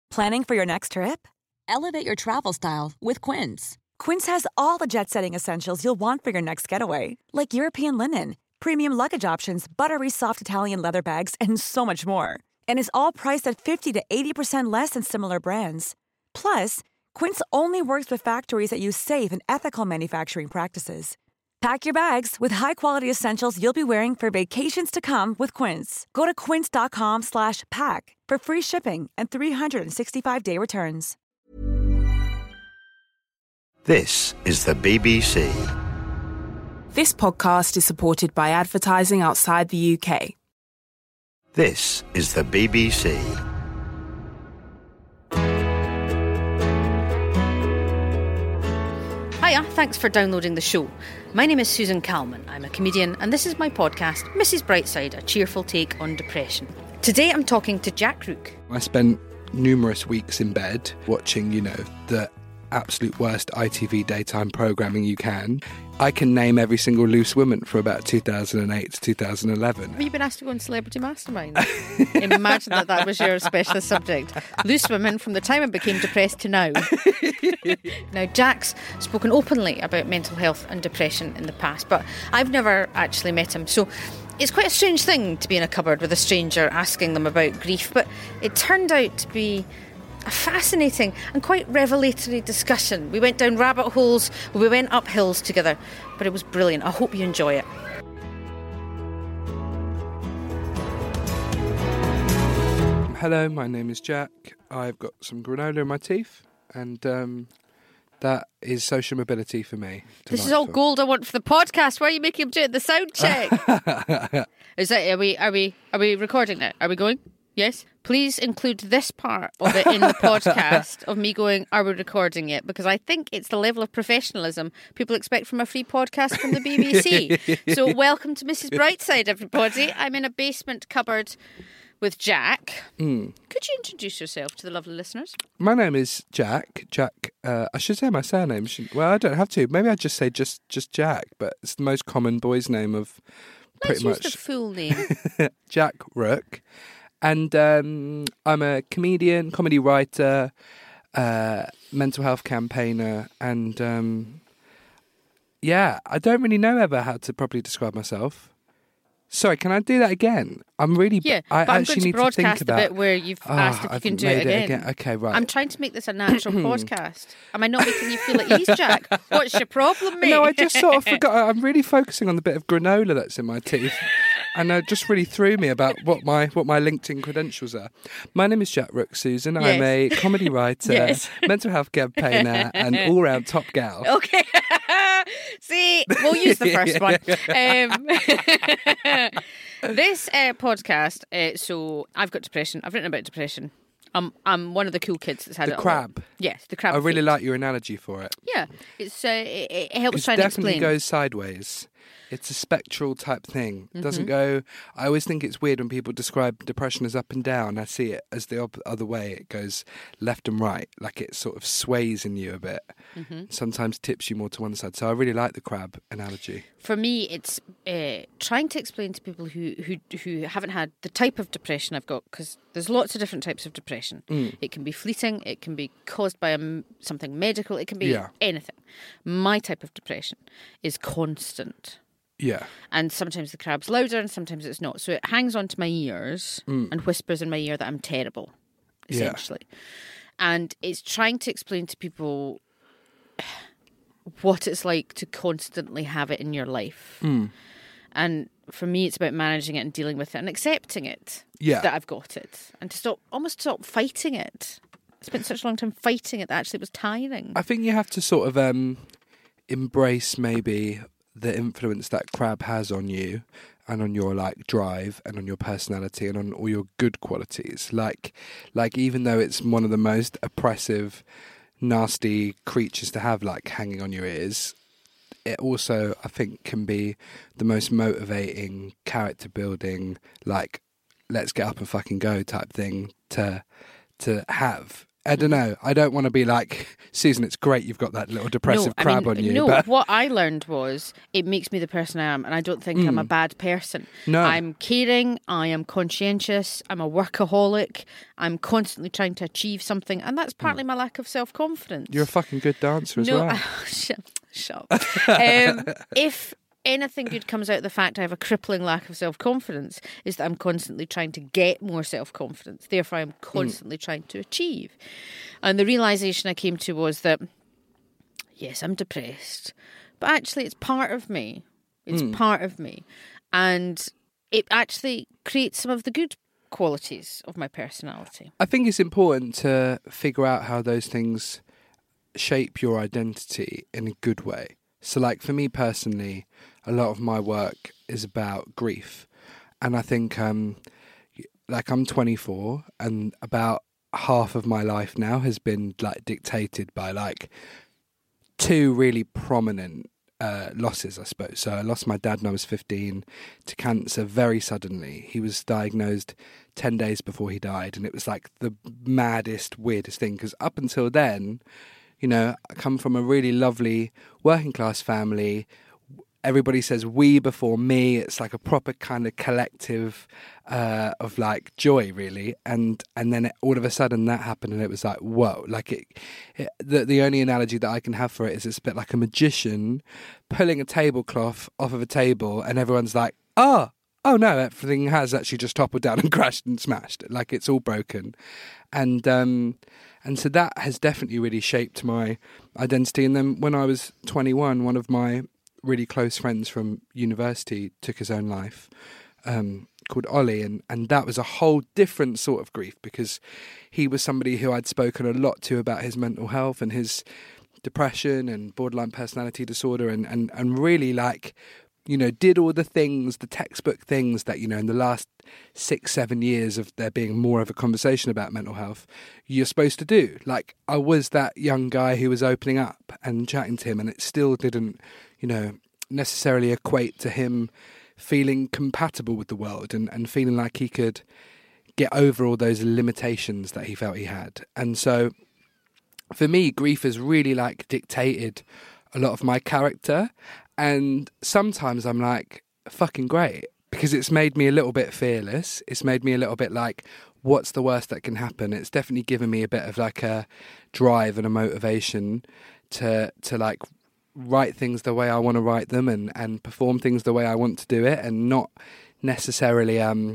Planning for your next trip? Elevate your travel style with Quince. Quince has all the jet-setting essentials you'll want for your next getaway, like European linen, premium luggage options, buttery soft Italian leather bags, and so much more. And is all priced at 50 to 80% less than similar brands. Plus, Quince only works with factories that use safe and ethical manufacturing practices. Pack your bags with high-quality essentials you'll be wearing for vacations to come with Quince. Go to quince.com/pack for free shipping and 365-day returns. This is the BBC. This podcast is supported by advertising outside the UK. This is the BBC. Hiya, thanks for downloading the show. My name is Susan Calman. I'm a comedian, and this is my podcast, Mrs. Brightside, a cheerful take on depression. Today I'm talking to Jack Rook. I spent numerous weeks in bed watching, the absolute worst ITV daytime programming you can. I can name every single loose woman from about 2008 to 2011. Have you been asked to go on Celebrity Mastermind? Imagine that was your specialist subject. Loose women from the time I became depressed to now. Now, Jack's spoken openly about mental health and depression in the past, but I've never actually met him. So it's quite a strange thing to be in a cupboard with a stranger asking them about grief, but it turned out to be a fascinating and quite revelatory discussion. We went down rabbit holes, we went up hills together, but it was brilliant. I hope you enjoy it. Hello, my name is Jack. I've got some granola in my teeth, and that is social mobility for me. This is all gold I want for the podcast. Why are you making him do it? The sound check. Is that? Are we recording it? Are we going? Yes. Please include this part of it in the podcast of me going, are we recording it? Because I think it's the level of professionalism people expect from a free podcast from the BBC. So welcome to Mrs. Brightside, everybody. I'm in a basement cupboard with Jack. Could you introduce yourself to the lovely listeners? My name is Jack. Jack, I should say my surname. Well, I don't have to. Maybe I'd just say just Jack, but it's the most common boy's name of pretty much. Let's use the full name. Jack Rook. And I'm a comedian, comedy writer, mental health campaigner, and I don't really know ever how to properly describe myself. Sorry, can I do that again? I'm really... Yeah, I but I'm actually going to need broadcast to think about a bit where you've asked if you can do it again. Okay, right. I'm trying to make this a natural podcast. Am I not making you feel at ease, Jack? What's your problem, mate? No, I just sort of forgot. I'm really focusing on the bit of granola that's in my teeth. And it just really threw me about what my LinkedIn credentials are. My name is Jack Rook, Susan. Yes. I'm a comedy writer, mental health campaigner, and all-round top gal. Okay. See, we'll use the first one. This podcast, so I've got depression. I've written about depression. I'm one of the cool kids that's had the it. Crab. Yes, the crab. I really like your analogy for it. Yeah, it's it helps try It and explain. definitely goes sideways. It's a spectral type thing. It doesn't go... I always think it's weird when people describe depression as up and down. I see it as the other way. It goes left and right, like it sort of sways in you a bit. Sometimes tips you more to one side. So I really like the crab analogy. For me, it's trying to explain to people who haven't had the type of depression I've got, because there's lots of different types of depression. It can be fleeting, it can be caused by something medical, it can be anything. My type of depression is constant. Yeah. And sometimes the crab's louder and sometimes it's not. So it hangs onto my ears and whispers in my ear that I'm terrible, essentially. Yeah. And it's trying to explain to people what it's like to constantly have it in your life. And for me, it's about managing it and dealing with it and accepting it that I've got it. And to almost stop fighting it. I spent such a long time fighting it that actually it was tiring. I think you have to sort of embrace maybe the influence that crab has on you and on your drive and on your personality and on all your good qualities. Like even though it's one of the most oppressive, nasty creatures to have hanging on your ears, it also I think can be the most motivating, character building, let's get up and fucking go type thing to have. I don't know. I don't want to be like, Susan, it's great you've got that little depressive crab on you. No, but what I learned was it makes me the person I am, and I don't think I'm a bad person. No. I'm caring, I am conscientious, I'm a workaholic, I'm constantly trying to achieve something, and that's partly my lack of self-confidence. You're a fucking good dancer as well. Shut up. If anything good comes out of the fact I have a crippling lack of self-confidence, is that I'm constantly trying to get more self-confidence. Therefore, I'm constantly trying to achieve. And the realisation I came to was that, yes, I'm depressed, but actually it's part of me. It's part of me. And it actually creates some of the good qualities of my personality. I think it's important to figure out how those things shape your identity in a good way. So like for me personally, a lot of my work is about grief. And I think like I'm 24 and about half of my life now has been like dictated by like two really prominent losses, I suppose. So I lost my dad when I was 15 to cancer very suddenly. He was diagnosed 10 days before he died. And it was like the maddest, weirdest thing. Because up until then, you know, I come from a really lovely working class family. Everybody says we before me. It's like a proper kind of collective of like joy, really. And then all of a sudden that happened, and it was like, whoa! Like the only analogy that I can have for it is it's a bit like a magician pulling a tablecloth off of a table, and everyone's like, oh no, everything has actually just toppled down and crashed and smashed. Like it's all broken, and so that has definitely really shaped my identity. And then when I was 21, one of my really close friends from university took his own life, called Ollie, and that was a whole different sort of grief, because he was somebody who I'd spoken a lot to about his mental health and his depression and borderline personality disorder, and really like, you know, did all the things, the textbook things that, you know, in the last 6-7 years of there being more of a conversation about mental health, you're supposed to do. Like, I was that young guy who was opening up and chatting to him, and it still didn't, you know, necessarily equate to him feeling compatible with the world and feeling like he could get over all those limitations that he felt he had. And so for me, grief has really like dictated a lot of my character. And sometimes I'm like, fucking great, because it's made me a little bit fearless. It's made me a little bit like, what's the worst that can happen? It's definitely given me a bit of like a drive and a motivation to like write things the way I want to write them and perform things the way I want to do it, and not necessarily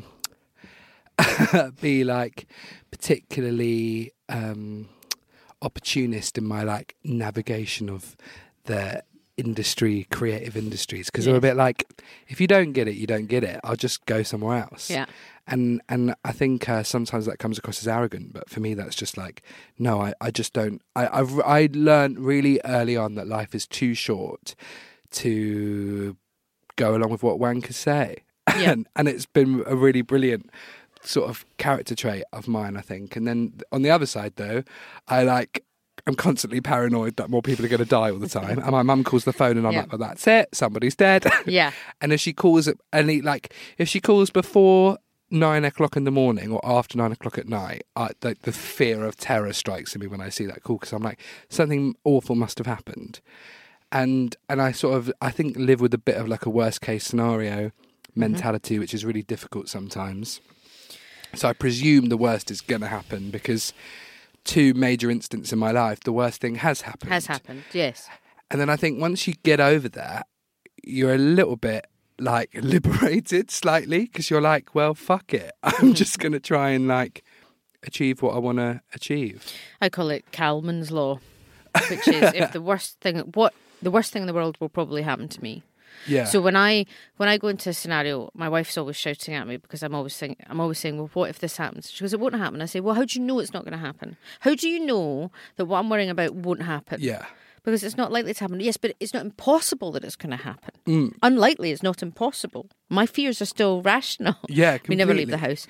be like particularly opportunist in my like navigation of the industry, creative industries, because they're a bit like, if you don't get it, you don't get it. I'll just go somewhere else. Yeah. And I think sometimes that comes across as arrogant, but for me that's just like, no, I just don't. I learned really early on that life is too short to go along with what wankers say. Yeah. and it's been a really brilliant sort of character trait of mine, I think. And then on the other side though, I'm constantly paranoid that more people are going to die all the time. And my mum calls the phone and I'm like, well, that's it. Somebody's dead. Yeah. And if she calls if she calls before 9 o'clock in the morning or after 9 o'clock at night, the fear of terror strikes in me when I see that call, because I'm like, something awful must have happened. And I think live with a bit of like a worst case scenario mentality, which is really difficult sometimes. So I presume the worst is going to happen, because 2 major incidents in my life, the worst thing has happened. Has happened, yes. And then I think once you get over that, you're a little bit like liberated slightly, because you're like, well, fuck it. I'm just going to try and like achieve what I want to achieve. I call it Kalman's law, which is if the worst thing in the world will probably happen to me. Yeah. So when I go into a scenario, my wife's always shouting at me, because I'm always saying, well, what if this happens? She goes, it won't happen. I say, well, how do you know it's not going to happen? How do you know that what I'm worrying about won't happen? Yeah. Because it's not likely to happen. Yes, but it's not impossible that it's going to happen. Unlikely is not impossible. My fears are still rational. Yeah, completely. We never leave the house.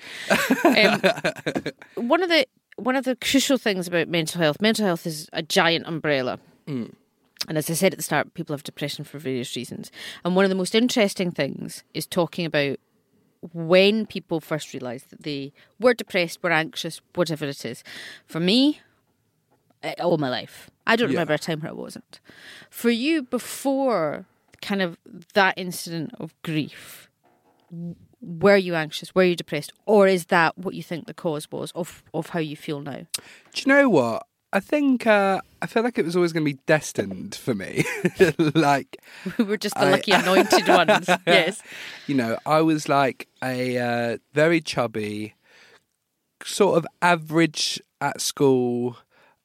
One of the crucial things about mental health is a giant umbrella. And as I said at the start, people have depression for various reasons. And one of the most interesting things is talking about when people first realised that they were depressed, were anxious, whatever it is. For me, all my life. I don't remember a time where it wasn't. For you, before kind of that incident of grief, were you anxious? Were you depressed? Or is that what you think the cause was of how you feel now? Do you know what? I think I feel like it was always going to be destined for me. Like We were just the lucky anointed ones. Yes. You know, I was like a very chubby, sort of average at school,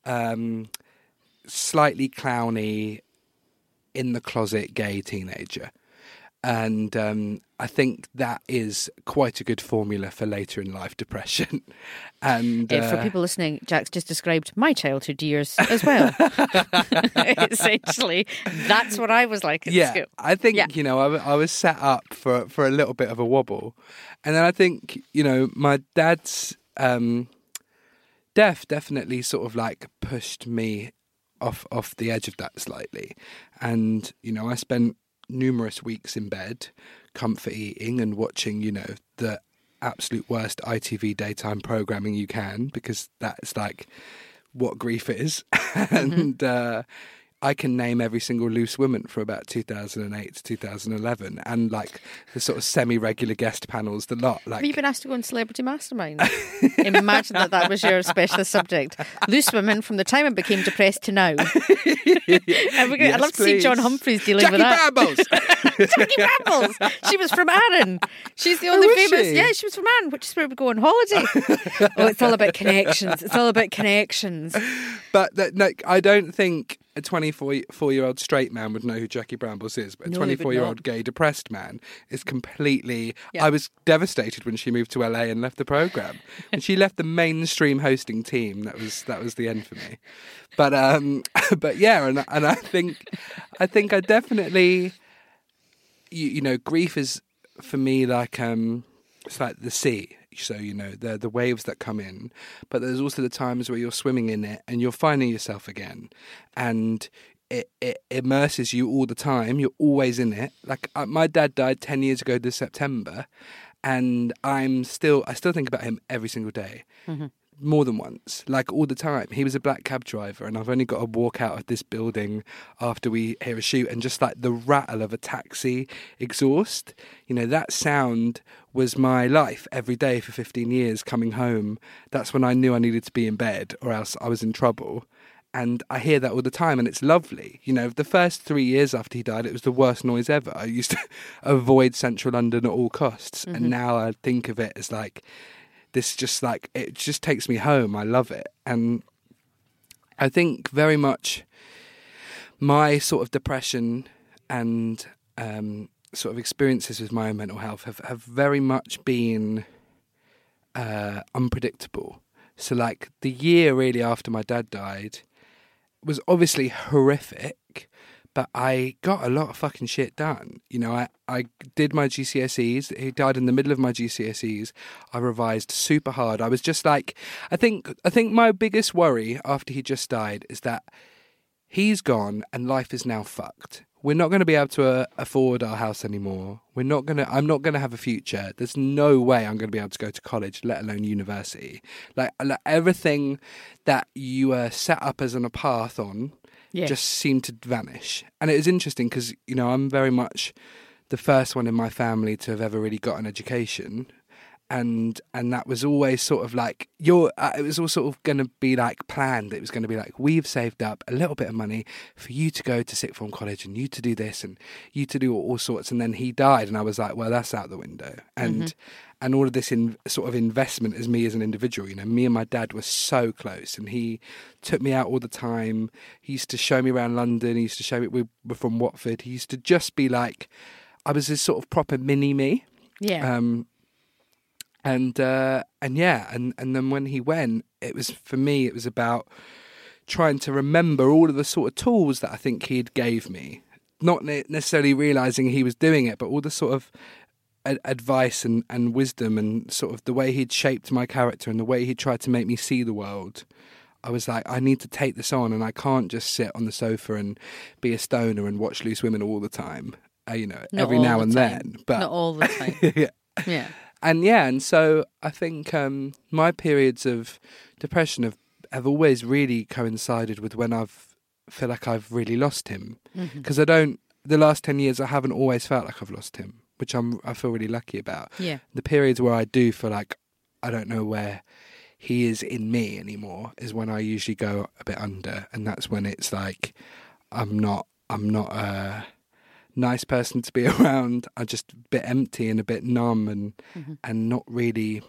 slightly clowny, in the closet gay teenager. And I think that is quite a good formula for later in life depression. And for people listening, Jack's just described my childhood years as well. Essentially, that's what I was like at school. I think, you know, I was set up for a little bit of a wobble. And then I think, you know, my dad's death definitely sort of like pushed me off the edge of that slightly. And, you know, I spent numerous weeks in bed, comfort eating and watching, you know, the absolute worst ITV daytime programming you can, because that's like what grief is. And I can name every single loose woman for about 2008 to 2011, and like the sort of semi-regular guest panels, the lot. Like, have you been asked to go on Celebrity Mastermind? Imagine that was your specialist subject. Loose women from the time I became depressed to now. I'd love to see John Humphreys dealing with that. Jackie Brambles. She was from Arran. She's the only famous. She? Yeah, she was from Arran, which is where we go on holiday. It's all about connections. It's all about connections. But I don't think a 24-year-old straight man would know who Jackie Brambles is, but a 24-year-old gay depressed man is completely... Yeah. I was devastated when she moved to LA and left the programme. When she left the mainstream hosting team, that was the end for me. But yeah, and I think I definitely, you know, grief is for me like it's like the sea. So, you know, the waves that come in, but there's also the times where you're swimming in it and you're finding yourself again, and it immerses you all the time. You're always in it. Like my dad died 10 years ago this September, and I still think about him every single day. Mm-hmm. More than once, like all the time. He was a black cab driver, and I've only got to walk out of this building after we hear a shoot, and just like the rattle of a taxi exhaust, you know, that sound was my life every day for 15 years coming home. That's when I knew I needed to be in bed or else I was in trouble. And I hear that all the time, and it's lovely. You know, the first 3 years after he died, it was the worst noise ever. I used to avoid central London at all costs. Mm-hmm. And now I think of it as like, this just like, it just takes me home. I love it. And I think very much my sort of depression and sort of experiences with my own mental health have very much been unpredictable. So like the year really after my dad died was obviously horrific, but I got a lot of fucking shit done. You know, I did my GCSEs. He died in the middle of my GCSEs. I revised super hard. I was just like, I think my biggest worry after he just died is that he's gone and life is now fucked. We're not going to be able to afford our house anymore. I'm not going to have a future. There's no way I'm going to be able to go to college, let alone university. Like everything that you were set up as on a path on, just seemed to vanish. And it was interesting because, you know, I'm very much the first one in my family to have ever really got an education. And that was always sort of like, it was all sort of going to be like planned. It was going to be like, we've saved up a little bit of money for you to go to sixth form college and you to do this and you to do all sorts. And then he died and I was like, well, that's out the window. And and all of this sort of investment as me as an individual, you know, me and my dad were so close and he took me out all the time. He used to show me around London. He used to show me, we were from Watford. He used to just be like, I was this sort of proper mini me. Yeah. And then when he went, it was, for me, it was about trying to remember all of the sort of tools that I think he'd gave me. Not necessarily realising he was doing it, but all the sort of advice and wisdom and sort of the way he'd shaped my character and the way he tried to make me see the world. I was like, I need to take this on, and I can't just sit on the sofa and be a stoner and watch Loose Women all the time, you know, not every now and then. But not all the time. Yeah. And so I think my periods of depression have have always really coincided with when feel like I've really lost him. Because the last 10 years I haven't always felt like I've lost him, which I feel really lucky about. Yeah. The periods where I do feel like I don't know where he is in me anymore is when I usually go a bit under, and that's when it's like I'm not a nice person to be around. I'm just a bit empty and a bit numb and not really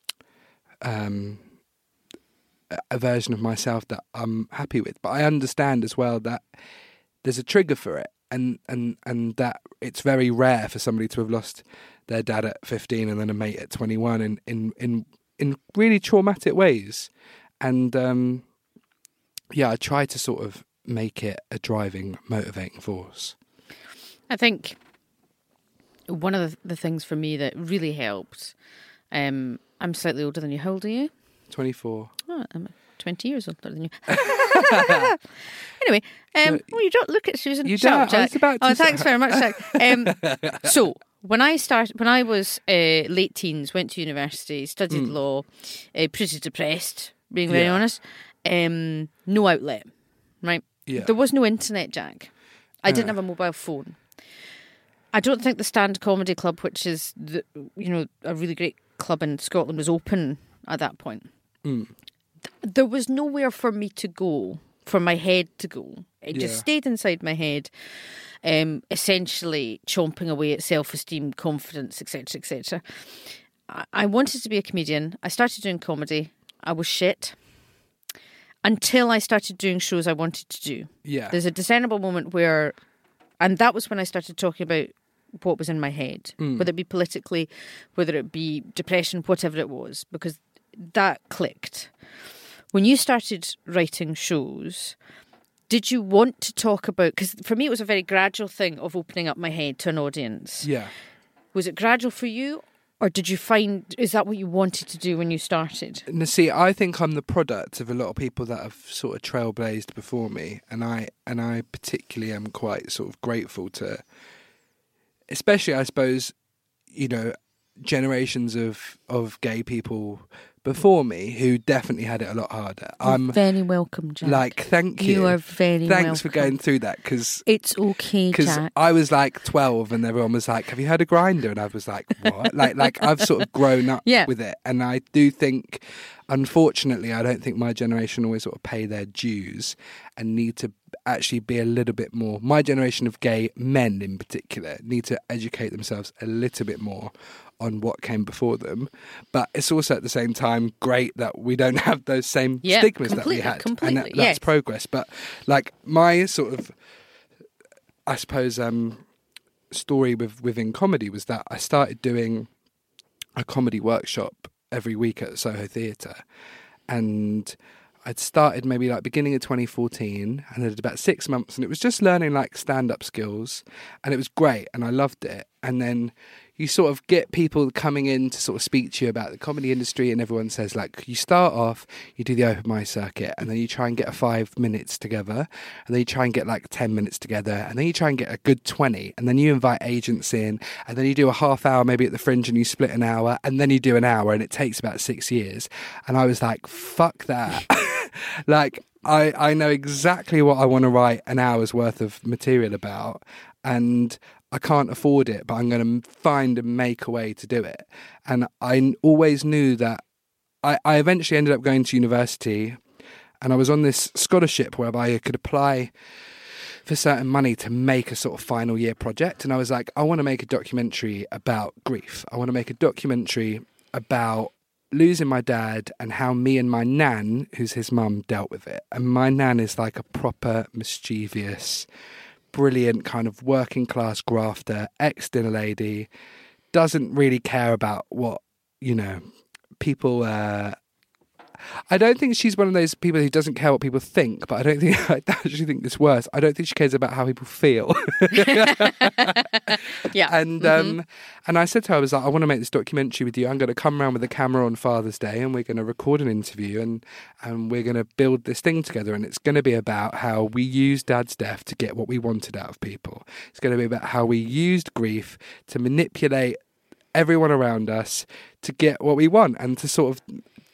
a version of myself that I'm happy with. But I understand as well that there's a trigger for it, and that it's very rare for somebody to have lost their dad at 15 and then a mate at 21 in really traumatic ways. And I try to sort of make it a driving, motivating force. I think one of the things for me that really helped, I'm slightly older than you. How old are you? 24. Oh, I'm 20 years older than you. Anyway, well, you don't look at Susan. You Shut up, don't. I was Jack. about to Thanks very much, Jack. So, when I was late teens, went to university, studied law, pretty depressed, being very honest. No outlet, right? Yeah. There was no internet, Jack. I didn't have a mobile phone. I don't think the Stand Comedy Club, which is a really great club in Scotland, was open at that point. There was nowhere for me to go, for my head to go. It just stayed inside my head, essentially chomping away at self-esteem, confidence, etc., etc. I wanted to be a comedian. I started doing comedy. I was shit until I started doing shows I wanted to do. Yeah. There's a discernible moment where, and that was when I started talking about what was in my head, whether it be politically, whether it be depression, whatever it was, because that clicked. When you started writing shows, did you want to talk about, because for me it was a very gradual thing of opening up my head to an audience. Yeah. Was it gradual for you, or did you find, is that what you wanted to do when you started? Now, see, I think I'm the product of a lot of people that have sort of trailblazed before me, and I particularly am quite sort of grateful to, especially I suppose, generations of gay people before me who definitely had it a lot harder. I'm very welcome, Jack. Thank you. You are very welcome. Thanks for going through that, because it's okay, Jack. I was 12 and everyone was like, "Have you heard of Grindr?" And I was like, "What?" like I've sort of grown up with it, and I do think, unfortunately, I don't think my generation always sort of pay their dues and need to actually be a little bit more. My generation of gay men, in particular, need to educate themselves a little bit more on what came before them. But it's also at the same time great that we don't have those same stigmas that we had. Completely, and that's progress. But my sort of, I suppose, story within comedy was that I started doing a comedy workshop every week at Soho Theatre, and I'd started maybe beginning of 2014, and I did about 6 months, and it was just learning stand-up skills, and it was great, and I loved it. And then you sort of get people coming in to sort of speak to you about the comedy industry, and everyone says, you start off, you do the open mic circuit, and then you try and get 5 minutes together, and then you try and get 10 minutes together, and then you try and get a good 20, and then you invite agents in, and then you do a half hour maybe at the Fringe, and you split an hour, and then you do an hour, and it takes about 6 years. And I was like, fuck that. I know exactly what I want to write an hour's worth of material about, and I can't afford it, but I'm going to find and make a way to do it. And I always knew that I eventually ended up going to university, and I was on this scholarship whereby I could apply for certain money to make a sort of final year project. And I was like, I want to make a documentary about grief. I want to make a documentary about losing my dad and how me and my nan, who's his mum, dealt with it. And my nan is a proper mischievous, brilliant kind of working class grafter, ex-dinner lady, doesn't really care about what, people I don't think she's one of those people who doesn't care what people think, but I actually think it's worse. I don't think she cares about how people feel. Yeah. And and I said to her, I was like, I want to make this documentary with you. I'm going to come around with a camera on Father's Day, and we're going to record an interview, and we're going to build this thing together. And it's going to be about how we used Dad's death to get what we wanted out of people. It's going to be about how we used grief to manipulate everyone around us to get what we want, and to sort of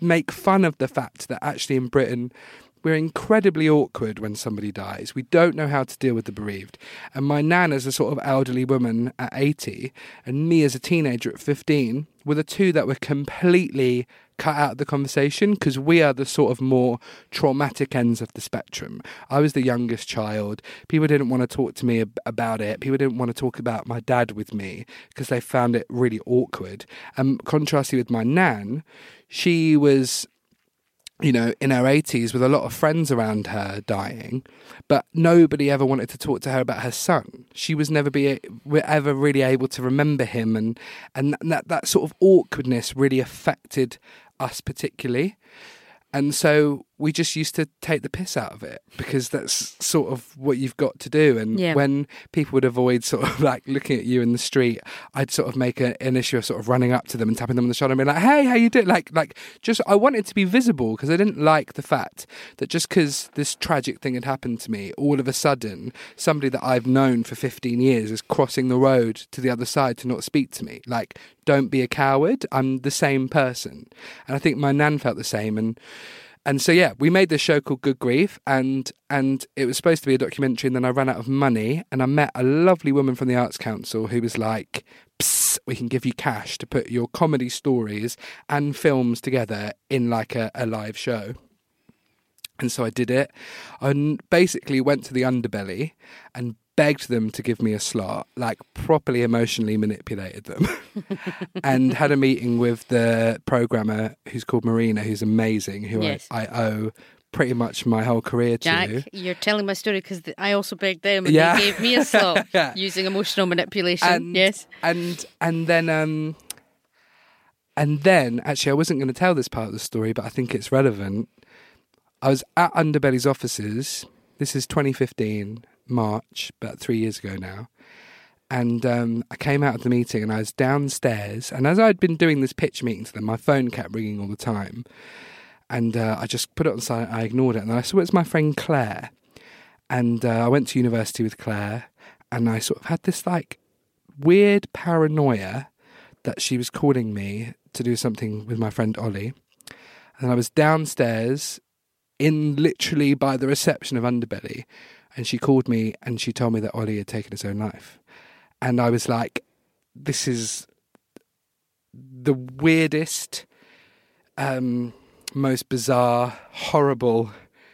make fun of the fact that actually in Britain, we're incredibly awkward when somebody dies. We don't know how to deal with the bereaved. And my nan as a sort of elderly woman at 80 and me as a teenager at 15 were the two that were completely cut out of the conversation because we are the sort of more traumatic ends of the spectrum. I was the youngest child. People didn't want to talk to me about it. People didn't want to talk about my dad with me because they found it really awkward. Contrasting with my nan, she was, you know, in her 80s with a lot of friends around her dying, but nobody ever wanted to talk to her about her son. She was never ever really able to remember him, and that sort of awkwardness really affected us particularly. And so we just used to take the piss out of it because that's sort of what you've got to do. And when people would avoid sort of like looking at you in the street, I'd sort of make an issue of sort of running up to them and tapping them on the shoulder and being like, hey, how you doing? Like just, I wanted to be visible because I didn't like the fact that just because this tragic thing had happened to me, all of a sudden, somebody that I've known for 15 years is crossing the road to the other side to not speak to me. Like, don't be a coward. I'm the same person. And I think my nan felt the same. And so, yeah, we made this show called Good Grief, and it was supposed to be a documentary, and then I ran out of money, and I met a lovely woman from the Arts Council who was like, psst, we can give you cash to put your comedy stories and films together in like a live show. And so I did it. I basically went to the Underbelly and begged them to give me a slot, like properly emotionally manipulated them and had a meeting with the programmer who's called Marina, who's amazing, who I owe pretty much my whole career Jack, to. you're telling my story because I also begged them and they gave me a slot using emotional manipulation. And then actually I wasn't going to tell this part of the story, but I think it's relevant. I was at Underbelly's offices. This is 2015, March, about 3 years ago now. And I came out of the meeting and I was downstairs. And as I'd been doing this pitch meeting to them, my phone kept ringing all the time. And I just put it on silent. I ignored it. And I saw it's my friend Claire. And I went to university with Claire. And I sort of had this like weird paranoia that she was calling me to do something with my friend Ollie. And I was downstairs in literally by the reception of Underbelly. And she called me and she told me that Ollie had taken his own life. And I was like, this is the weirdest, most bizarre, horrible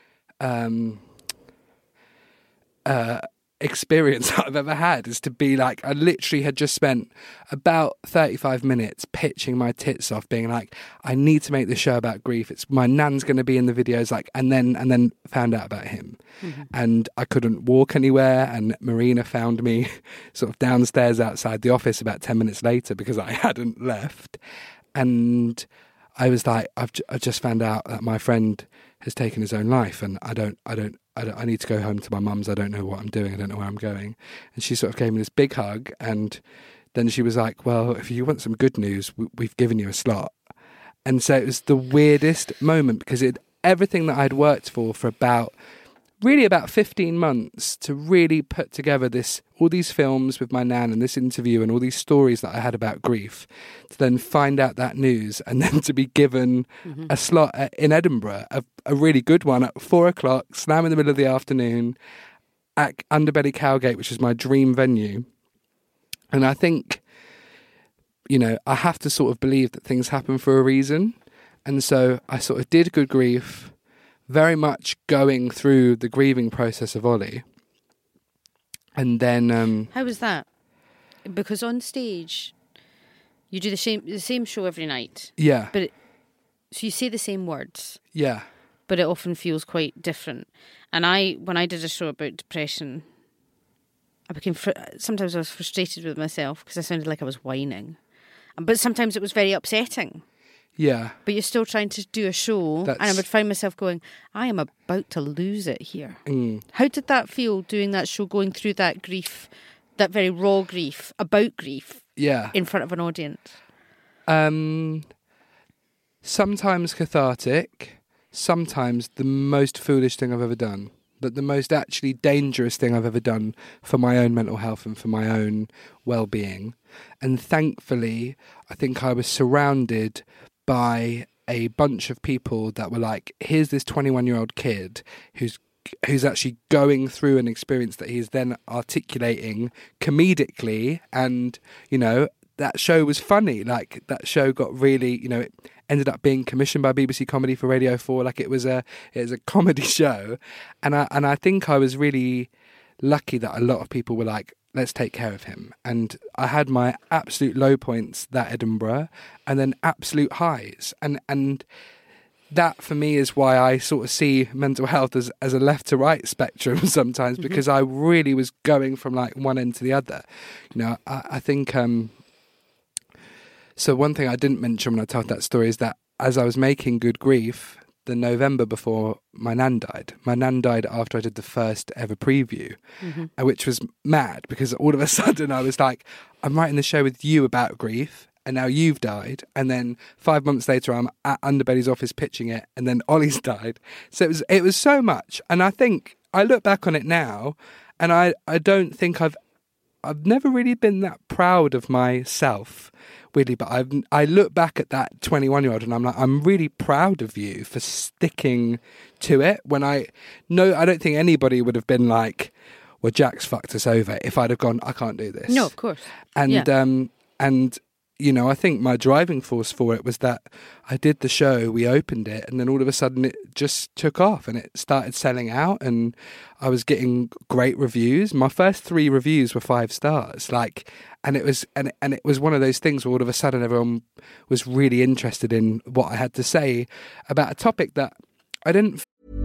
experience I've ever had, is to be like, I literally had just spent about 35 minutes pitching my tits off, being like, I need to make this show about grief. It's my nan's going to be in the videos, like, and then found out about him. Mm-hmm. And I couldn't walk anywhere, and Marina found me sort of downstairs outside the office about 10 minutes later because I hadn't left. And I was like, I've just found out that my friend has taken his own life, and I need to go home to my mum's. I don't know what I'm doing. I don't know where I'm going. And she sort of gave me this big hug. And then she was like, well, if you want some good news, we've given you a slot. And so it was the weirdest moment because everything that I'd worked for about 15 months to really put together all these films with my nan and this interview and all these stories that I had about grief, to then find out that news and then to be given a slot in Edinburgh, a really good one at 4:00, slam in the middle of the afternoon at Underbelly Cowgate, which is my dream venue. And I think, you know, I have to sort of believe that things happen for a reason. And so I sort of did Good Grief, very much going through the grieving process of Ollie. And then how was that? Because on stage you do the same show every night. Yeah. So you say the same words. Yeah. But it often feels quite different. And when I did a show about depression, I became sometimes I was frustrated with myself because I sounded like I was whining. But sometimes it was very upsetting. Yeah. But you're still trying to do a show, and I would find myself going, I am about to lose it here. Mm. How did that feel, doing that show, going through that grief, that very raw grief, about grief, in front of an audience? Sometimes cathartic, sometimes the most foolish thing I've ever done, but the most actually dangerous thing I've ever done for my own mental health and for my own well-being. And thankfully, I think I was surrounded by a bunch of people that were like, here's this 21-year-old kid who's actually going through an experience that he's then articulating comedically, and that show was funny. Like, that show got really, it ended up being commissioned by BBC Comedy for Radio 4. Like, it was a comedy show, and I think I was really lucky that a lot of people were like, let's take care of him. And I had my absolute low points that Edinburgh, and then absolute highs, and that for me is why I sort of see mental health as a left to right spectrum sometimes, because I really was going from like one end to the other. I think so one thing I didn't mention when I told that story is that as I was making Good Grief, the November before my nan died after I did the first ever preview, which was mad, because all of a sudden I was like, I'm writing the show with you about grief, and now you've died, and then 5 months later I'm at Underbelly's office pitching it, and then Ollie's died. So it was so much, and I think I look back on it now, and I don't think I've never really been that proud of myself, really, but I look back at that 21-year-old and I'm like, I'm really proud of you for sticking to it, when I don't think anybody would have been like, well, Jack's fucked us over, if I'd have gone, I can't do this. No, of course. And I think my driving force for it was that I did the show, we opened it, and then all of a sudden it just took off and it started selling out, and I was getting great reviews. My first 3 reviews were 5 stars. And it was one of those things where all of a sudden everyone was really interested in what I had to say about a topic that I didn't.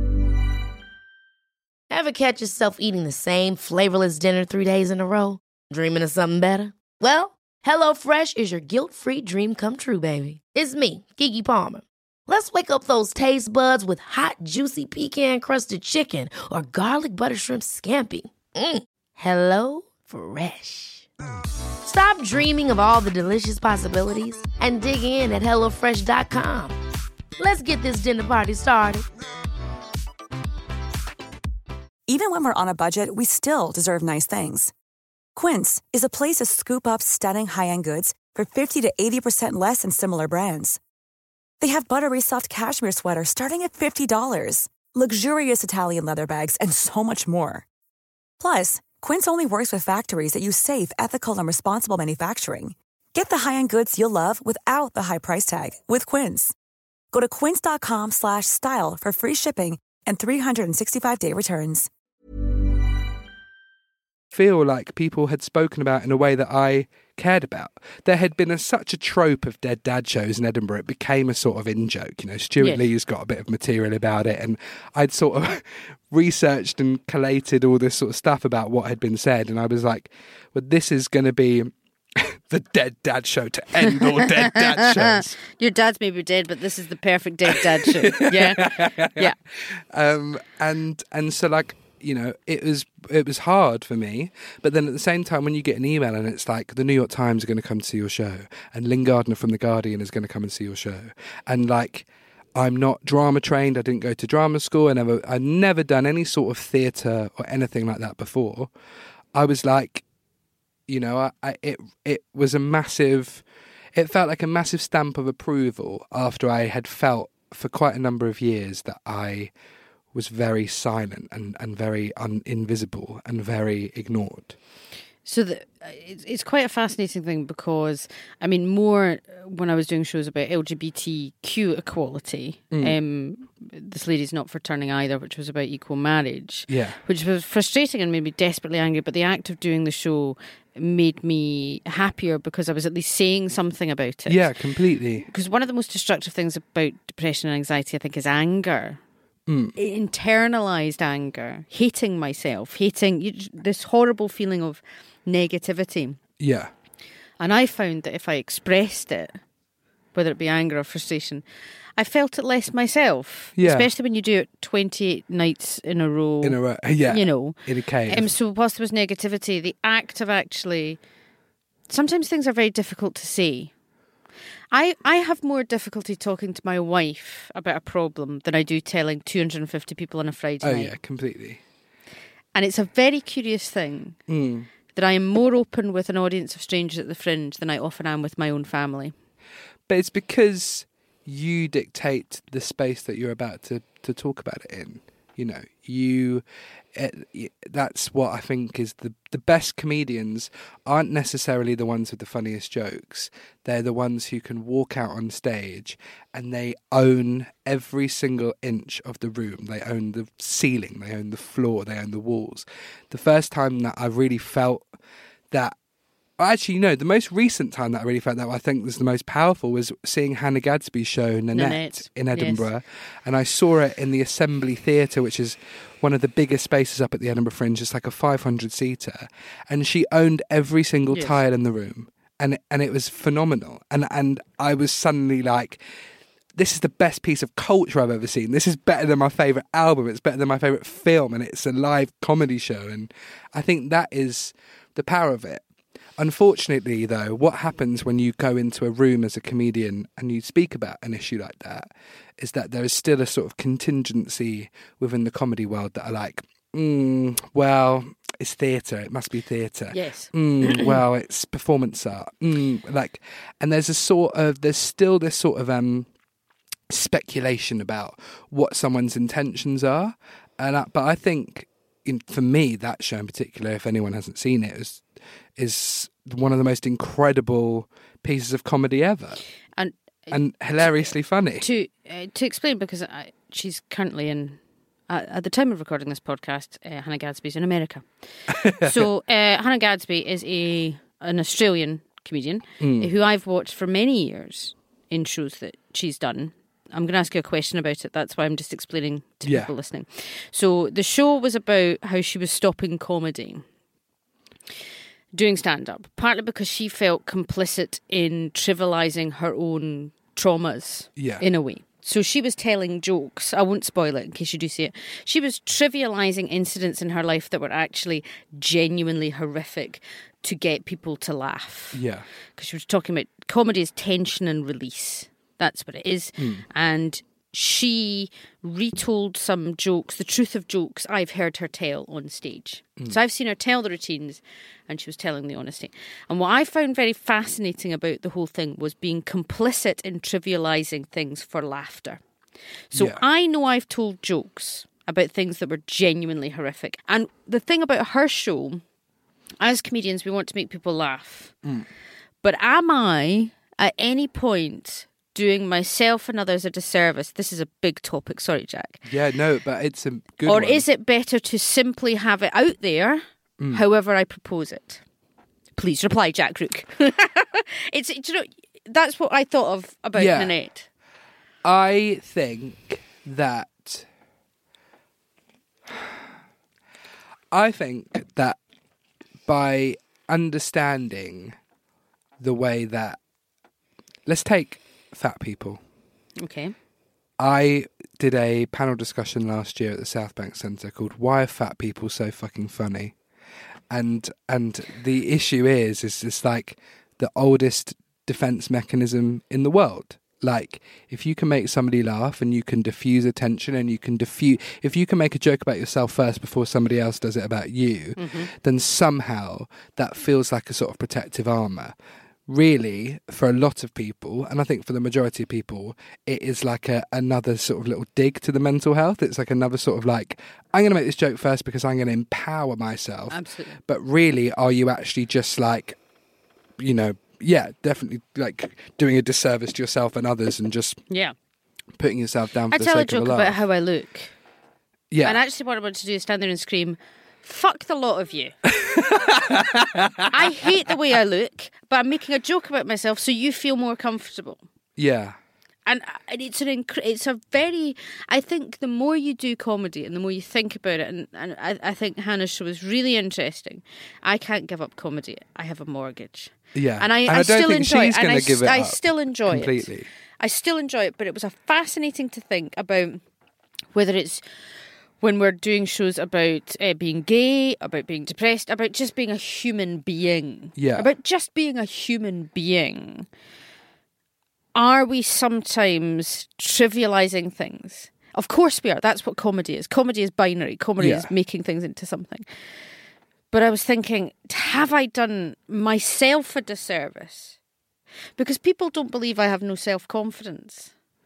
Ever catch yourself eating the same flavorless dinner 3 days in a row? Dreaming of something better? Well, HelloFresh is your guilt-free dream come true, baby. It's me, Keke Palmer. Let's wake up those taste buds with hot, juicy pecan-crusted chicken or garlic butter shrimp scampi. Hello Fresh. Stop dreaming of all the delicious possibilities and dig in at HelloFresh.com. Let's get this dinner party started. Even when we're on a budget, we still deserve nice things. Quince is a place to scoop up stunning high-end goods for 50 to 80% less than similar brands. They have buttery soft cashmere sweaters starting at $50, luxurious Italian leather bags, and so much more. Plus, Quince only works with factories that use safe, ethical, and responsible manufacturing. Get the high-end goods you'll love without the high price tag with Quince. Go to quince.com/style for free shipping and 365-day returns. Feel like people had spoken about in a way that I cared about. There had been such a trope of dead dad shows in Edinburgh, it became a sort of in-joke. Stuart Lee's got a bit of material about it, and I'd sort of researched and collated all this sort of stuff about what had been said, and I was like, well, this is going to be the dead dad show to end all dead dad shows. Your dad's maybe dead, but this is the perfect dead dad show. Yeah. And so, like, it was hard for me, but then at the same time, when you get an email and it's like the New York Times are going to come to see your show, and Lynn Gardner from The Guardian is going to come and see your show, and like, I'm not drama trained, I didn't go to drama school, I'd never done any sort of theatre or anything like that before. I was like, it was a massive, it felt like a massive stamp of approval after I had felt for quite a number of years that I was very silent and very invisible and very ignored. So it's quite a fascinating thing, because, I mean, more when I was doing shows about LGBTQ equality, This Lady's Not for Turning Either, which was about equal marriage, which was frustrating and made me desperately angry, but the act of doing the show made me happier because I was at least saying something about it. Yeah, completely. Because one of the most destructive things about depression and anxiety, I think, is anger. Internalized anger, hating myself, hating this horrible feeling of negativity. Yeah. And I found that if I expressed it, whether it be anger or frustration, I felt it less myself. Yeah. Especially when you do it 28 nights in a row. Yeah. In a cave. So whilst there was negativity, the act of actually, sometimes things are very difficult to say. I have more difficulty talking to my wife about a problem than I do telling 250 people on a Friday night. Oh, yeah, completely. And it's a very curious thing that I am more open with an audience of strangers at the Fringe than I often am with my own family. But it's because you dictate the space that you're about to talk about it in. You know, that's what I think is the best comedians aren't necessarily the ones with the funniest jokes. They're the ones who can walk out on stage and they own every single inch of the room. They own the ceiling, they own the floor, they own the walls. The first time that I really felt that, actually, the most recent time that I really felt that I think was the most powerful was seeing Hannah Gadsby's show Nanette in Edinburgh. Yes. And I saw it in the Assembly Theatre, which is one of the biggest spaces up at the Edinburgh Fringe. It's like a 500-seater. And she owned every single tile in the room. And it was phenomenal. And I was suddenly like, this is the best piece of culture I've ever seen. This is better than my favourite album. It's better than my favourite film. And it's a live comedy show. And I think that is the power of it. Unfortunately, though, what happens when you go into a room as a comedian and you speak about an issue like that is that there is still a sort of contingency within the comedy world that are like, well, it's theatre, it must be theatre. Yes. Well, it's performance art. And there's there's still this sort of speculation about what someone's intentions are. But I think, for me, that show in particular, if anyone hasn't seen it, is one of the most incredible pieces of comedy ever, and hilariously funny. To explain, because she's currently in, at the time of recording this podcast, Hannah Gadsby's in America. So Hannah Gadsby is an Australian comedian who I've watched for many years in shows that she's done. I'm going to ask you a question about it. That's why I'm just explaining to people listening. So the show was about how she was stopping comedy, doing stand-up, partly because she felt complicit in trivialising her own traumas in a way. So she was telling jokes. I won't spoil it in case you do see it. She was trivialising incidents in her life that were actually genuinely horrific to get people to laugh. Yeah. Because she was talking about comedy is tension and release. That's what it is. And she retold some jokes, the truth of jokes I've heard her tell on stage. So I've seen her tell the routines and she was telling the honesty. And what I found very fascinating about the whole thing was being complicit in trivialising things for laughter. So I know I've told jokes about things that were genuinely horrific. And the thing about her show, as comedians, we want to make people laugh. But am I, at any point, doing myself and others a disservice? This is a big topic. Sorry, Jack. Yeah, no, but it's a good one. Or one. is it better to simply have it out there, however I propose it? Please reply, Jack Rook. That's what I thought of about Nanette. I think that by understanding the way that, let's take fat people. Okay. I did a panel discussion last year at the South Bank Centre called "Why Are Fat People So Fucking Funny?" And the issue is it's like the oldest defense mechanism in the world. Like, if you can make somebody laugh and you can diffuse attention and if you can make a joke about yourself first before somebody else does it about you, then somehow that feels like a sort of protective armour. Really, for a lot of people, and I think for the majority of people, it is like another sort of little dig to the mental health. It's like another sort of like, I'm going to make this joke first because I'm going to empower myself. Absolutely. But really, are you actually just like, definitely like doing a disservice to yourself and others and just putting yourself down for the sake of a laugh? I tell a joke about how I look. Yeah. And actually what I wanted to do is stand there and scream, "Fuck the lot of you." I hate the way I look, but I'm making a joke about myself so you feel more comfortable. Yeah. And it's a very, I think the more you do comedy and the more you think about it, and I think Hannah's show is really interesting. I can't give up comedy. I have a mortgage. Yeah. And I still enjoy it. And I still enjoy completely. It. I still enjoy it, but it was fascinating to think about whether it's when we're doing shows about being gay, about being depressed, about just being a human being. Yeah. About just being a human being. Are we sometimes trivialising things? Of course we are. That's what comedy is. Comedy is binary. Comedy is making things into something. But I was thinking, have I done myself a disservice? Because people don't believe I have no self-confidence.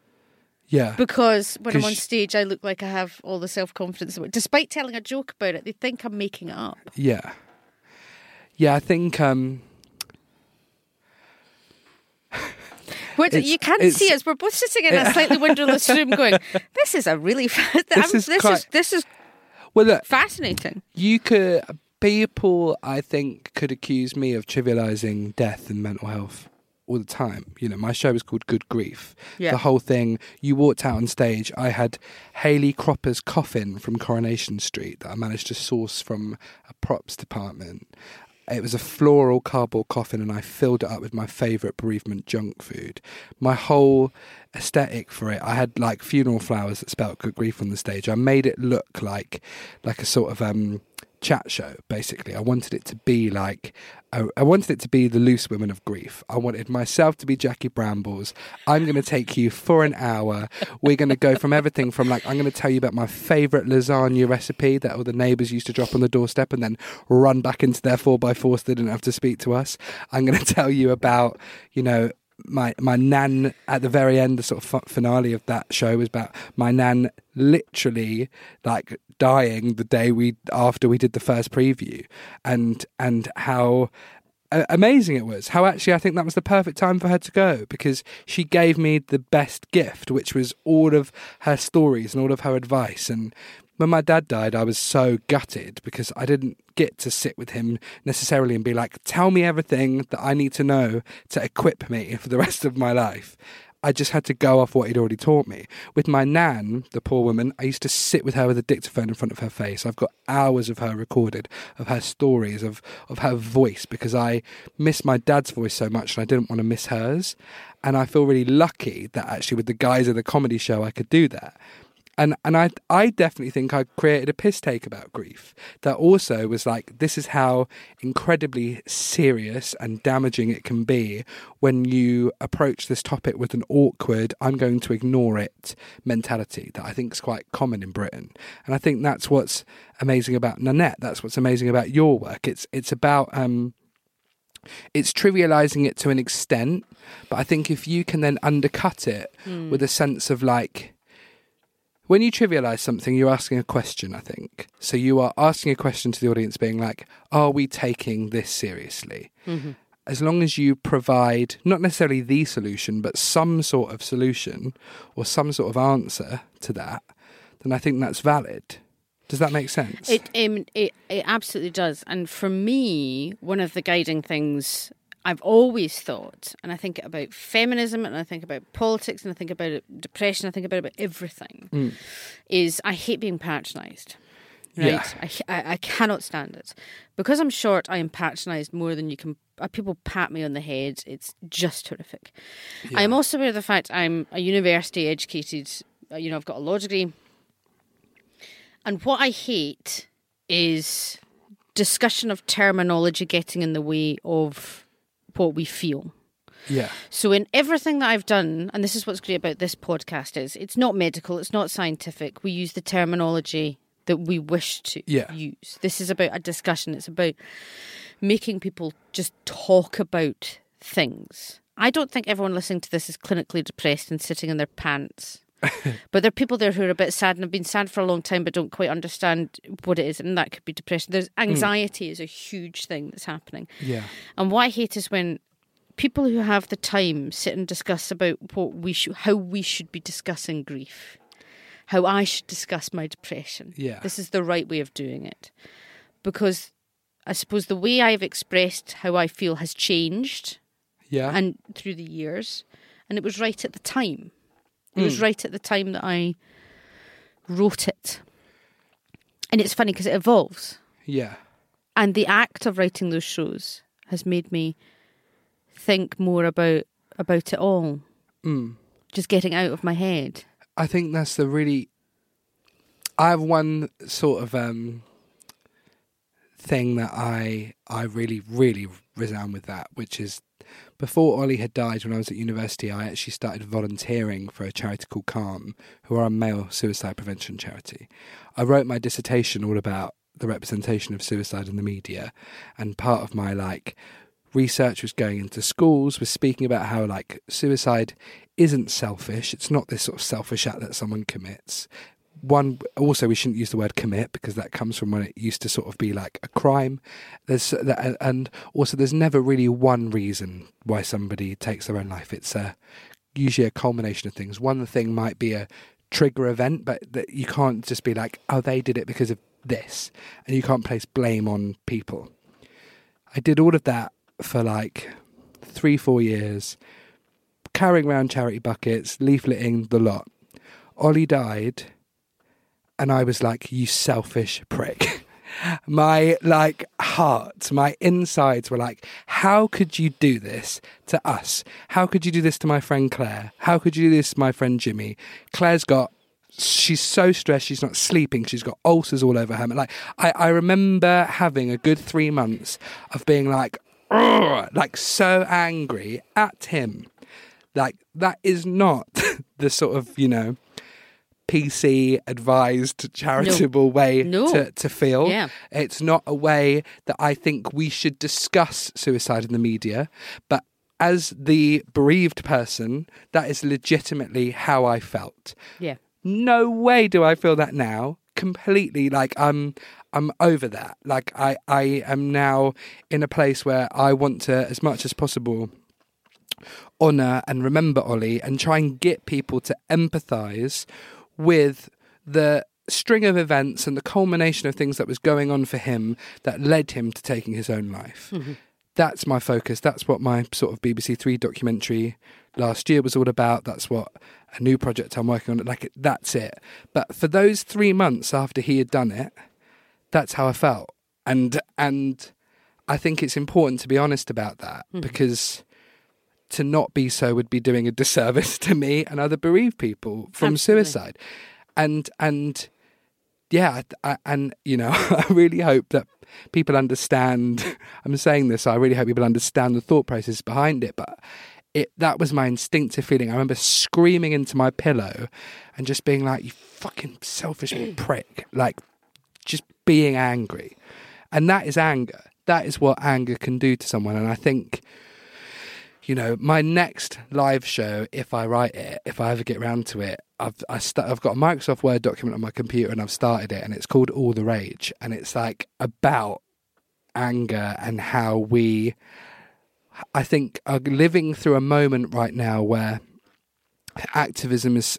Yeah. Because when I'm on 'Cause- stage, I look like I have all the self-confidence. Despite telling a joke about it, they think I'm making it up. Yeah. Yeah, I think You can't see us. We're both sitting in a slightly windowless room going, this is a really this is well, look, fascinating. people, I think, could accuse me of trivialising death and mental health all the time. You know, my show is called Good Grief. Yeah. The whole thing, you walked out on stage, I had Hayley Cropper's coffin from Coronation Street that I managed to source from a props department. It was a floral cardboard coffin and I filled it up with my favourite bereavement junk food. My whole aesthetic for it, I had like funeral flowers that spelt Good Grief on the stage. I made it look like a sort of chat show, basically. I wanted it to be like, I wanted it to be the Loose Women of Grief. I wanted myself to be Jackie Brambles. I'm going to take you for an hour. We're going to go from everything from like, I'm going to tell you about my favourite lasagna recipe that all the neighbours used to drop on the doorstep and then run back into their 4x4 so they didn't have to speak to us. I'm going to tell you about, you know, my nan at the very end. The sort of finale of that show was about my nan literally like dying the day after we did the first preview, and how amazing it was. How actually I think that was the perfect time for her to go, because she gave me the best gift, which was all of her stories and all of her advice. And when my dad died, I was so gutted because I didn't get to sit with him necessarily and be like, tell me everything that I need to know to equip me for the rest of my life. I just had to go off what he'd already taught me. With my nan, the poor woman, I used to sit with her with a dictaphone in front of her face. I've got hours of her recorded, of her stories, of her voice, because I miss my dad's voice so much and I didn't want to miss hers. And I feel really lucky that actually with the guys of the comedy show I could do that. And I definitely think I created a piss take about grief that also was like, this is how incredibly serious and damaging it can be when you approach this topic with an awkward, I'm going to ignore it mentality that I think is quite common in Britain. And I think that's what's amazing about Nanette. That's what's amazing about your work. It's about... it's trivialising it to an extent, but I think if you can then undercut it with a sense of like... When you trivialise something, you're asking a question, I think. So you are asking a question to the audience being like, are we taking this seriously? Mm-hmm. As long as you provide, not necessarily the solution, but some sort of solution or some sort of answer to that, then I think that's valid. Does that make sense? It absolutely does. And for me, one of the guiding things I've always thought, and I think about feminism, and I think about politics, and I think about depression, I think about everything, is I hate being patronised. Right? Yeah. I cannot stand it. Because I'm short, I am patronised more than you can. People pat me on the head. It's just horrific. Yeah. I'm also aware of the fact I'm a university educated, I've got a law degree. And what I hate is discussion of terminology getting in the way of what we feel. Yeah. So in everything that I've done, and this is what's great about this podcast, is it's not medical, it's not scientific. We use the terminology that we wish to use. This is about a discussion. It's about making people just talk about things. I don't think everyone listening to this is clinically depressed and sitting in their pants. But there are people there who are a bit sad and have been sad for a long time but don't quite understand what it is, and that could be depression. There's anxiety is a huge thing that's happening. Yeah. And what I hate is when people who have the time sit and discuss about how we should be discussing grief, how I should discuss my depression. Yeah. This is the right way of doing it. Because I suppose the way I've expressed how I feel has changed. Yeah. And through the years. And it was right at the time. It was right at the time that I wrote it. And it's funny because it evolves. Yeah. And the act of writing those shows has made me think more about it all. Just getting out of my head. I think that's I have one sort of thing that I really, really resound with that, which is before Ollie had died when I was at university, I actually started volunteering for a charity called Calm, who are a male suicide prevention charity. I wrote my dissertation all about the representation of suicide in the media, and part of my research was going into schools, was speaking about how like suicide isn't selfish. It's not this sort of selfish act that someone commits. One, also, we shouldn't use the word commit because that comes from when it used to sort of be like a crime. And also, there's never really one reason why somebody takes their own life. It's usually a culmination of things. One thing might be a trigger event, but that you can't just be like, oh, they did it because of this, and you can't place blame on people. I did all of that for like 3-4 years, carrying around charity buckets, leafleting the lot. Ollie died, and I was like, you selfish prick. My like heart, my insides were like, how could you do this to us? How could you do this to my friend Claire? How could you do this to my friend Jimmy? She's so stressed, she's not sleeping, she's got ulcers all over her. Like I remember having a good 3 months of being like so angry at him. Like that is not the sort of, PC advised charitable way to feel. Yeah. It's not a way that I think we should discuss suicide in the media, but as the bereaved person, that is legitimately how I felt. Yeah. No way do I feel that now. Completely, like I'm over that. Like I am now in a place where I want to, as much as possible, honour and remember Ollie and try and get people to empathise with the string of events and the culmination of things that was going on for him that led him to taking his own life. Mm-hmm. That's my focus. That's what my sort of BBC Three documentary last year was all about. That's what a new project I'm working on. Like, that's it. But for those 3 months after he had done it, that's how I felt. And I think it's important to be honest about that, because to not be so would be doing a disservice to me and other bereaved people from suicide. And yeah, I really hope that people understand. I'm saying this, I really hope people understand the thought process behind it. But that was my instinctive feeling. I remember screaming into my pillow and just being like, you fucking selfish prick. Like, just being angry. And that is anger. That is what anger can do to someone. And I think, my next live show, if I write it, if I ever get around to it, I've got a Microsoft Word document on my computer and I've started it, and it's called All the Rage, and it's like about anger and how we, I think, are living through a moment right now where activism is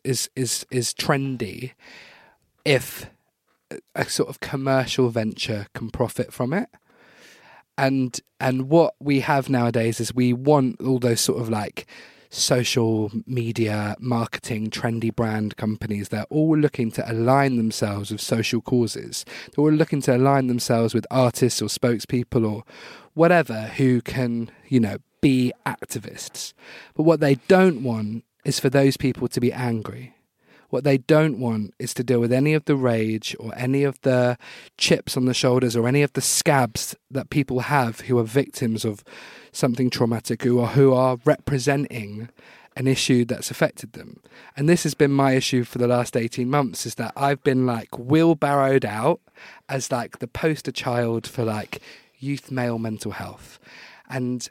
trendy if a sort of commercial venture can profit from it. And what we have nowadays is we want all those sort of like social media, marketing, trendy brand companies. They're all looking to align themselves with social causes. They're all looking to align themselves with artists or spokespeople or whatever who can, be activists. But what they don't want is for those people to be angry. What they don't want is to deal with any of the rage or any of the chips on the shoulders or any of the scabs that people have who are victims of something traumatic, who are representing an issue that's affected them. And this has been my issue for the last 18 months, is that I've been like wheelbarrowed out as like the poster child for like youth male mental health. And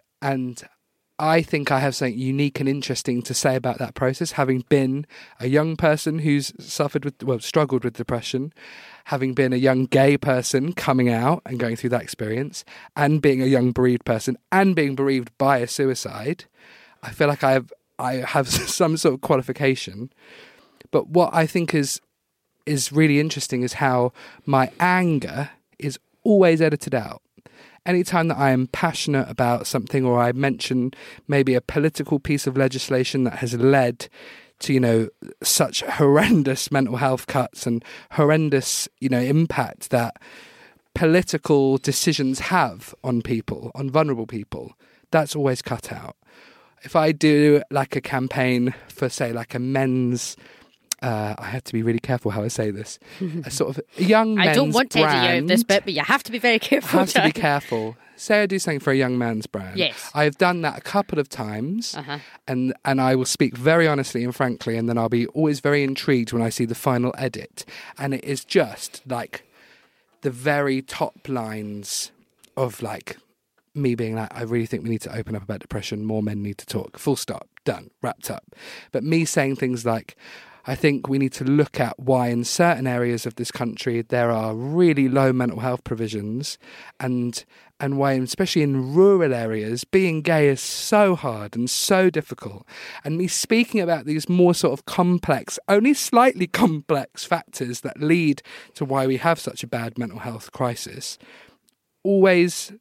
I think I have something unique and interesting to say about that process, having been a young person who's struggled with depression, having been a young gay person coming out and going through that experience, and being a young bereaved person and being bereaved by a suicide. I feel like I have some sort of qualification. But what I think is really interesting is how my anger is always edited out. Anytime that I am passionate about something, or I mention maybe a political piece of legislation that has led to, such horrendous mental health cuts and horrendous, impact that political decisions have on people, on vulnerable people, that's always cut out. If I do like a campaign for, say, like a men's, I have to be really careful how I say this, a sort of young men's brand. I don't want to edit you out of this bit, but you have to be very careful. I have to be careful. Say I do something for a young man's brand. Yes. I've done that a couple of times, and I will speak very honestly and frankly, and then I'll be always very intrigued when I see the final edit. And it is just like the very top lines of like me being like, I really think we need to open up about depression. More men need to talk. Full stop. Done. Wrapped up. But me saying things like, I think we need to look at why in certain areas of this country there are really low mental health provisions and why, especially in rural areas, being gay is so hard and so difficult. And me speaking about these more sort of complex, only slightly complex factors that lead to why we have such a bad mental health crisis always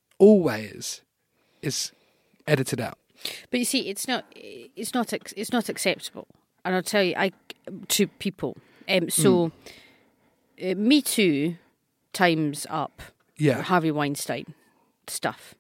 is edited out. But you see, it's not acceptable. And I'll tell you, to people. Me Too, Time's Up, Yeah. Harvey Weinstein stuff.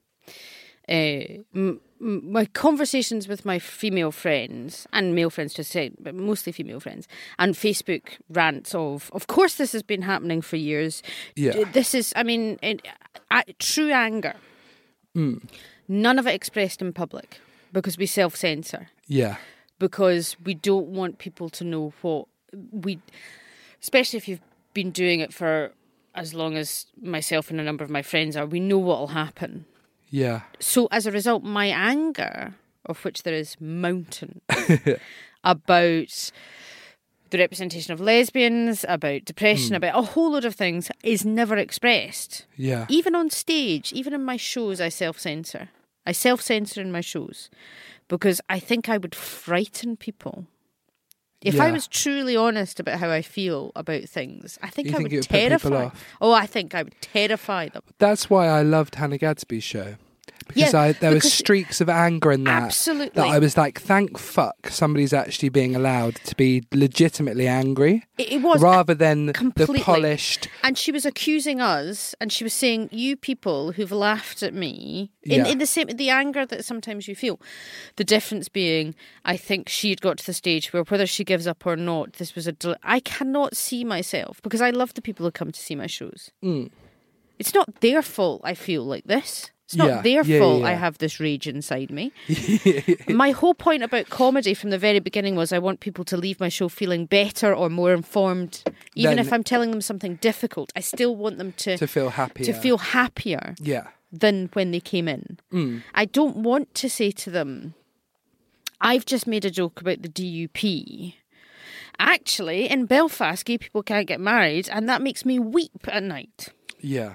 My conversations with my female friends, and male friends to say, but mostly female friends, and Facebook rants of course this has been happening for years. Yeah. This is, true anger. None of it expressed in public because we self-censor. Yeah. Because we don't want people to know what especially if you've been doing it for as long as myself and a number of my friends are, we know what will happen. Yeah. So as a result, my anger, of which there is mountain, about the representation of lesbians, about depression, about a whole load of things, is never expressed. Yeah. Even on stage, even in my shows, I self-censor. I self-censor in my shows because I think I would frighten people. If I was truly honest about how I feel about things, I think I would terrify. Oh, I think I would terrify them. That's why I loved Hannah Gadsby's show. Because there was streaks of anger in that. Absolutely. That I was like, thank fuck somebody's actually being allowed to be legitimately angry. It was. Rather than completely. The polished. And she was accusing us, and she was saying, you people who've laughed at me, in the anger that sometimes you feel. The difference being, I think she had got to the stage where whether she gives up or not, this was I cannot see myself, because I love the people who come to see my shows. It's not their fault I feel like this. It's not their fault I have this rage inside me. My whole point about comedy from the very beginning was I want people to leave my show feeling better or more informed. Even if I'm telling them something difficult, I still want them to feel happier. To feel happier than when they came in. I don't want to say to them, I've just made a joke about the DUP. Actually, in Belfast, gay people can't get married, and that makes me weep at night. Yeah.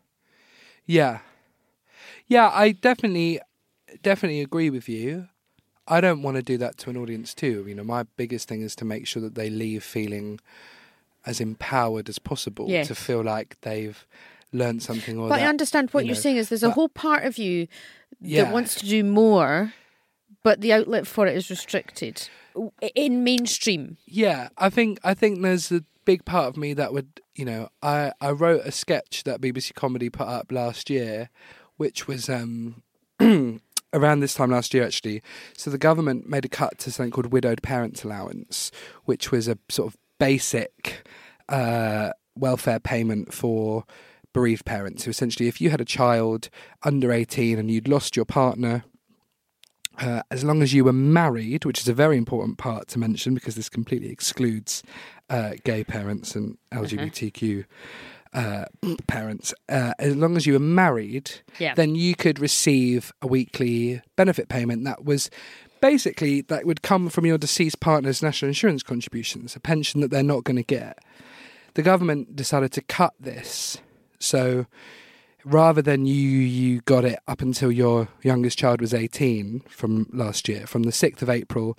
Yeah, I definitely agree with you. I don't want to do that to an audience too. You know, my biggest thing is to make sure that they leave feeling as empowered as possible, to feel like they've learned something. But I understand what you're saying is there's a whole part of you that wants to do more, but the outlet for it is restricted in mainstream. Yeah, I think there's a big part of me that would, you know, I wrote a sketch that BBC Comedy put up last year, which was around this time last year, actually. So the government made a cut to something called widowed parents allowance, which was a sort of basic welfare payment for bereaved parents. So essentially, if you had a child under 18 and you'd lost your partner, as long as you were married, which is a very important part to mention because this completely excludes gay parents and LGBTQ parents, as long as you were married, then you could receive a weekly benefit payment that was basically, that would come from your deceased partner's national insurance contributions, a pension that they're not going to get. The government decided to cut this, so rather than you got it up until your youngest child was 18 from last year, from the 6th of April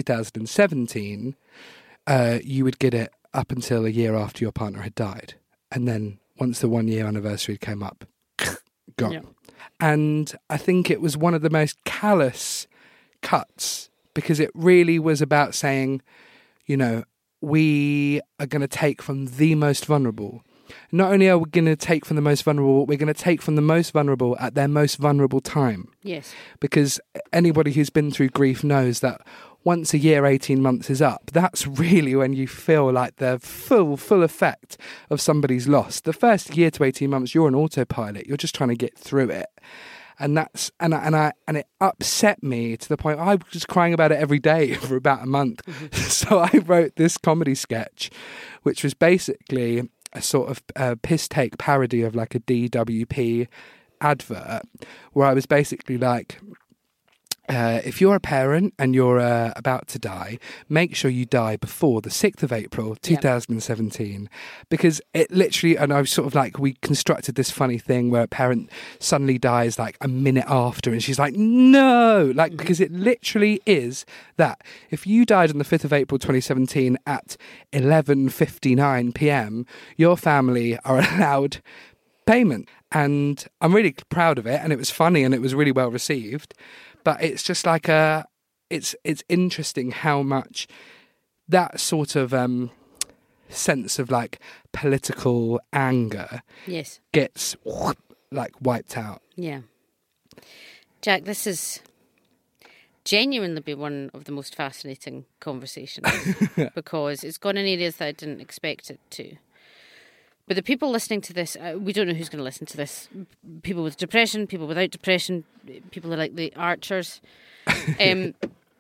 2017, you would get it up until a year after your partner had died. And then once the 1 year anniversary came up, gone. Yeah. And I think it was one of the most callous cuts because it really was about saying, you know, we are going to take from the most vulnerable. Not only are we going to take from the most vulnerable, we're going to take from the most vulnerable at their most vulnerable time. Yes. Because anybody who's been through grief knows that once a year, 18 months is up, that's really when you feel like the full effect of somebody's loss. The first year to 18 months, you're on autopilot. You're just trying to get through it. And that's and it upset me to the point I was just crying about it every day for about a month. So I wrote this comedy sketch, which was basically a sort of piss take parody of like a DWP advert where I was basically like, if you're a parent and you're about to die, make sure you die before the 6th of April 2017, because it literally, and I was sort of like, we constructed this funny thing where a parent suddenly dies like a minute after, and she's like, no, like, because it literally is that. If you died on the 5th of April 2017 at 11:59 p.m, your family are allowed payment. And I'm really proud of it, and it was funny and it was really well received. But it's just like it's interesting how much that sort of sense of like political anger gets like wiped out. Yeah. Jack, this is genuinely be one of the most fascinating conversations because it's gone in areas that I didn't expect it to. But the people listening to this, we don't know who's going to listen to this. People with depression, people without depression, people who are like the Archers. I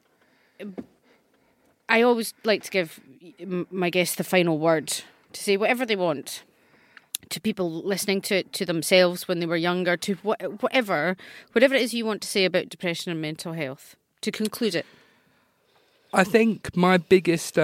always like to give my guests the final word to say whatever they want to people listening to themselves when they were younger, to whatever it is you want to say about depression and mental health, to conclude it. I think my biggest...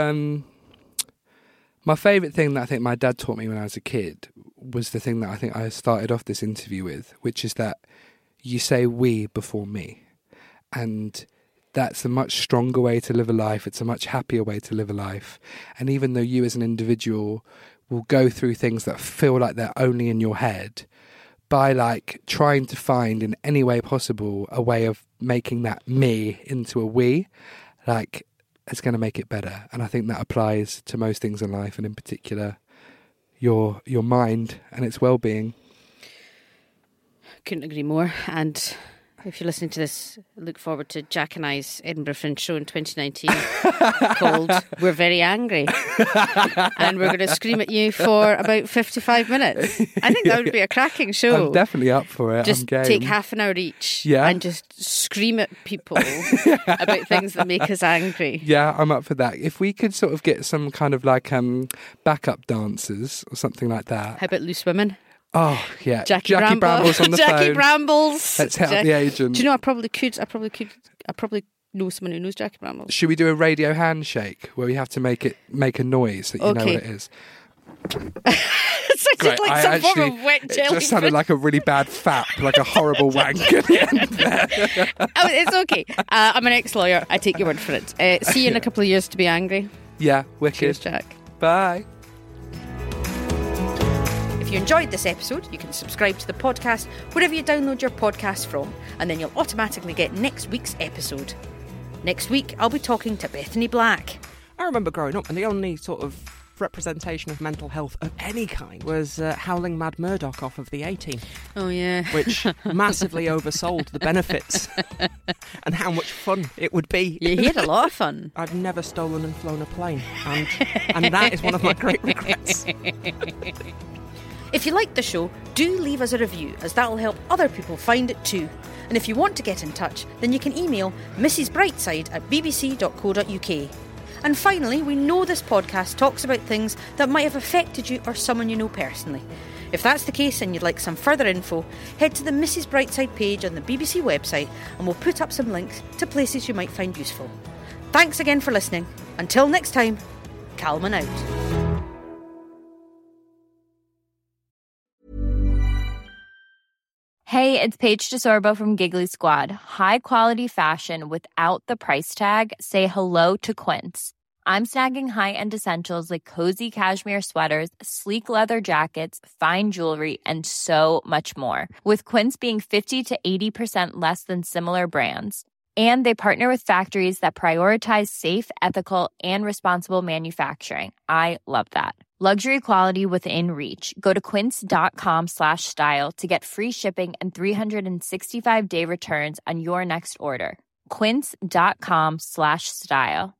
my favourite thing that I think my dad taught me when I was a kid was the thing that I think I started off this interview with, which is that you say we before me. And that's a much stronger way to live a life. It's a much happier way to live a life. And even though you as an individual will go through things that feel like they're only in your head, by like trying to find in any way possible a way of making that me into a we, like... it's going to make it better. And I think that applies to most things in life, and in particular your mind and its well-being. Couldn't agree more. And if you're listening to this, look forward to Jack and I's Edinburgh Fringe show in 2019 called We're Very Angry. And we're going to scream at you for about 55 minutes. I think that would be a cracking show. I'm definitely up for it. Just take half an hour each and just scream at people about things that make us angry. Yeah, I'm up for that. If we could sort of get some kind of like backup dancers or something like that. How about Loose Women? Oh, yeah. Jackie Brambles on the phone. Jackie Brambles. Let's help the agent. Do you know, I probably know someone who knows Jackie Brambles. Should we do a radio handshake where we have to make a noise so you know what it is? It sounded like some form of wet jellyfish. It just sounded like a really bad fap, like a horrible wank at the end there. Oh, it's okay. I'm an ex-lawyer. I take your word for it. See you in a couple of years to be angry. Yeah, wicked. Cheers, Jack. Bye. If you enjoyed this episode, you can subscribe to the podcast wherever you download your podcasts from, and then you'll automatically get next week's episode. Next week, I'll be talking to Bethany Black. I remember growing up, and the only sort of representation of mental health of any kind was Howling Mad Murdoch off of the A-Team. Oh, yeah. Which massively oversold the benefits and how much fun it would be. You had a lot of fun. I've never stolen and flown a plane, and that is one of my great regrets. If you like the show, do leave us a review, as that will help other people find it too. And if you want to get in touch, then you can email mrsbrightside@bbc.co.uk. And finally, we know this podcast talks about things that might have affected you or someone you know personally. If that's the case and you'd like some further info, head to the Mrs. Brightside page on the BBC website and we'll put up some links to places you might find useful. Thanks again for listening. Until next time, Calman out. Hey, it's Paige DeSorbo from Giggly Squad. High quality fashion without the price tag. Say hello to Quince. I'm snagging high-end essentials like cozy cashmere sweaters, sleek leather jackets, fine jewelry, and so much more. With Quince being 50 to 80% less than similar brands. And they partner with factories that prioritize safe, ethical, and responsible manufacturing. I love that. Luxury quality within reach. Go to quince.com/style to get free shipping and 365-day returns on your next order. Quince.com/style.